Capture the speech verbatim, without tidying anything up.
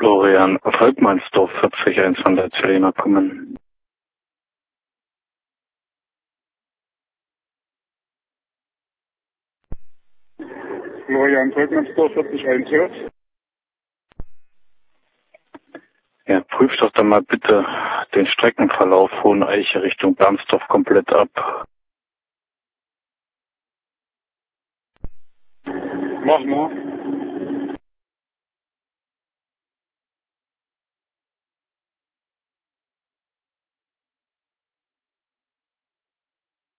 Florian Volkmannsdorf vierzig eins von der Zelena kommen. Florian Volkmannsdorf vierzig eins hört. Ja, prüf doch dann mal bitte den Streckenverlauf Hohen Eiche Richtung Bernsdorf komplett ab. Mach mal.